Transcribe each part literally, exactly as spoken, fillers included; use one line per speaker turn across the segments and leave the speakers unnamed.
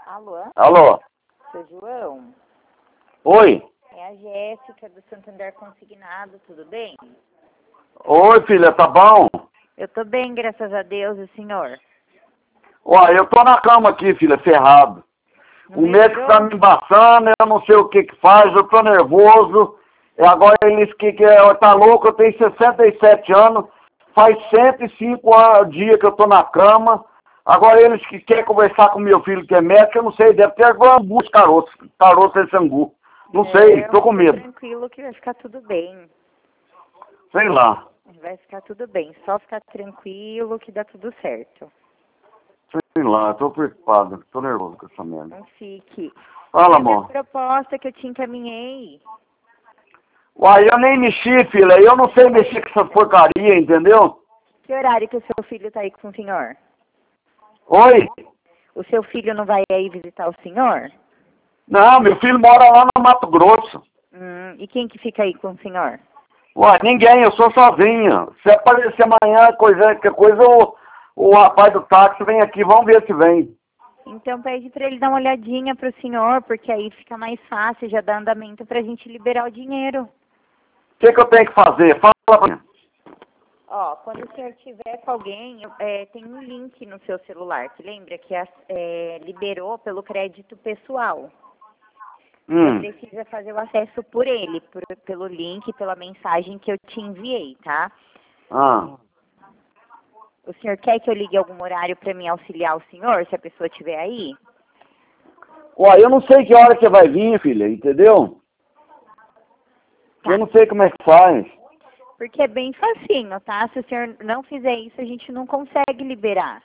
Alô?
Alô?
Seu João?
Oi?
É a Jéssica do Santander Consignado, tudo bem?
Oi, filha, tá bom?
Eu tô bem, graças a Deus, e o senhor?
Uai, eu tô na cama aqui, filha, ferrado.
Não
O médico
melhorou?
tá me embaçando, eu não sei o que que faz, eu tô nervoso. E agora eles que, que é, tá louco, eu tenho sessenta e sete anos, faz cento e cinco anos, dia que eu tô na cama. Agora eles que querem conversar com meu filho que é médico, eu não sei, deve ter algum angu, caroço, caroço esse angu. Não sei, tô com
Fica
medo.
tranquilo que vai ficar tudo bem.
Sei lá,
Vai ficar tudo bem, só ficar tranquilo que dá tudo certo.
sei lá, tô preocupado, tô nervoso com essa merda.
Não fique.
Fala,
E a minha
amor.
proposta que eu te encaminhei?
Uai, eu nem mexi, filha, eu não sei mexer com essas porcaria, entendeu?
Que horário que o seu filho tá aí com o senhor?
Oi?
O seu filho não vai aí visitar o senhor?
Não, meu filho mora lá no Mato Grosso.
Hum, e quem que fica aí com o senhor?
Uai, ninguém, eu sou sozinho. Se aparecer amanhã, coisa, que coisa, o, o rapaz do táxi vem aqui, vamos ver se vem.
Então pede para ele dar uma olhadinha pro senhor, porque aí fica mais fácil, já dá andamento pra gente liberar o dinheiro.
O que, que eu tenho que fazer? Fala pra mim.
Ó, quando o senhor tiver com alguém, eu- é, tem um link no seu celular, que lembra que as- é, liberou pelo crédito pessoal.
Hum.
Você precisa fazer o acesso por ele, por- pelo link, pela mensagem que eu te enviei, tá?
Ah.
O senhor quer que eu ligue algum horário para me auxiliar o senhor, se a pessoa estiver aí?
Uai, eu não sei que hora que vai vir, filha, entendeu?
Tá.
Eu não sei como é que faz.
Porque é bem facinho, tá? Se o senhor não fizer isso, a gente não consegue liberar.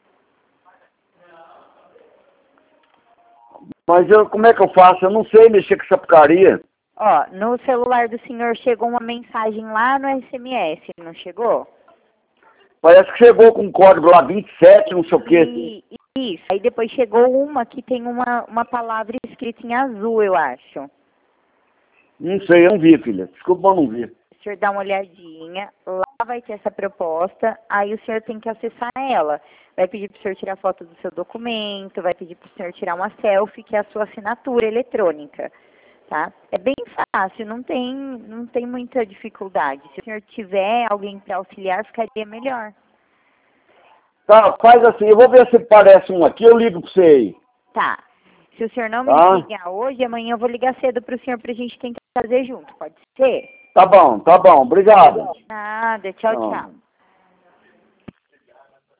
Mas eu, como é que eu faço? Eu não sei mexer com essa porcaria.
Ó, no celular do senhor chegou uma mensagem lá no S M S, não chegou?
Parece que chegou com um código lá, vinte e sete, não sei o quê.
E, isso. Aí depois chegou uma que tem uma, uma palavra escrita em azul, eu acho.
Não sei, eu não vi, filha. Desculpa, eu não vi.
O senhor dá uma olhadinha, lá vai ter essa proposta, aí o senhor tem que acessar ela. Vai pedir para o senhor tirar foto do seu documento, vai pedir para o senhor tirar uma selfie, que é a sua assinatura eletrônica, tá? É bem fácil, não tem, não tem muita dificuldade. Se o senhor tiver alguém para auxiliar, ficaria melhor.
Tá, faz assim, eu vou ver se parece um aqui, eu ligo pra você aí.
Tá. Se o senhor não me
Tá?
ligar hoje, amanhã eu vou ligar cedo para o senhor para a gente tentar fazer junto, pode ser?
Tá bom, tá bom, obrigado.
Nada, tchau,
Tá bom.
tchau.